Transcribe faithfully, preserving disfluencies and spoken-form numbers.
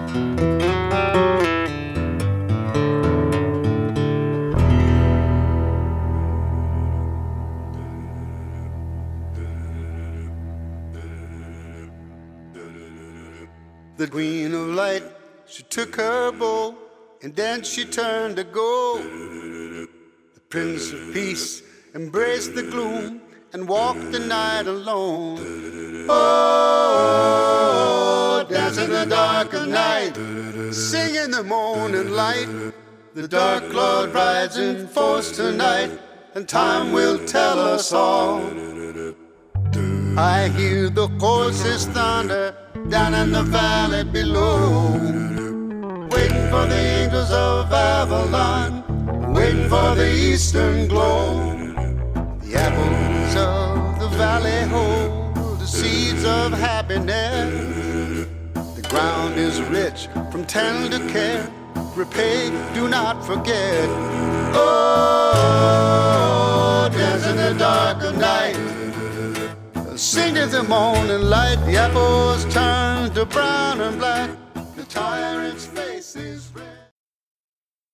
The queen of light, she took her bow, and then she turned to go. The prince of peace embraced the gloom and walked the night alone. Oh, dance in the dark of night, sing in the morning light. The dark cloud rides in force tonight, and time will tell us all. I hear the horses thunder down in the valley below, waiting for the angels of Avalon, waiting for the eastern glow. The apples of the valley hold the seeds of happiness. The ground is rich from tender care. Repay, do not forget. Oh, dance in the dark of night, sing in the morning light. The apples turn to brown and black. The tyrant's face is red.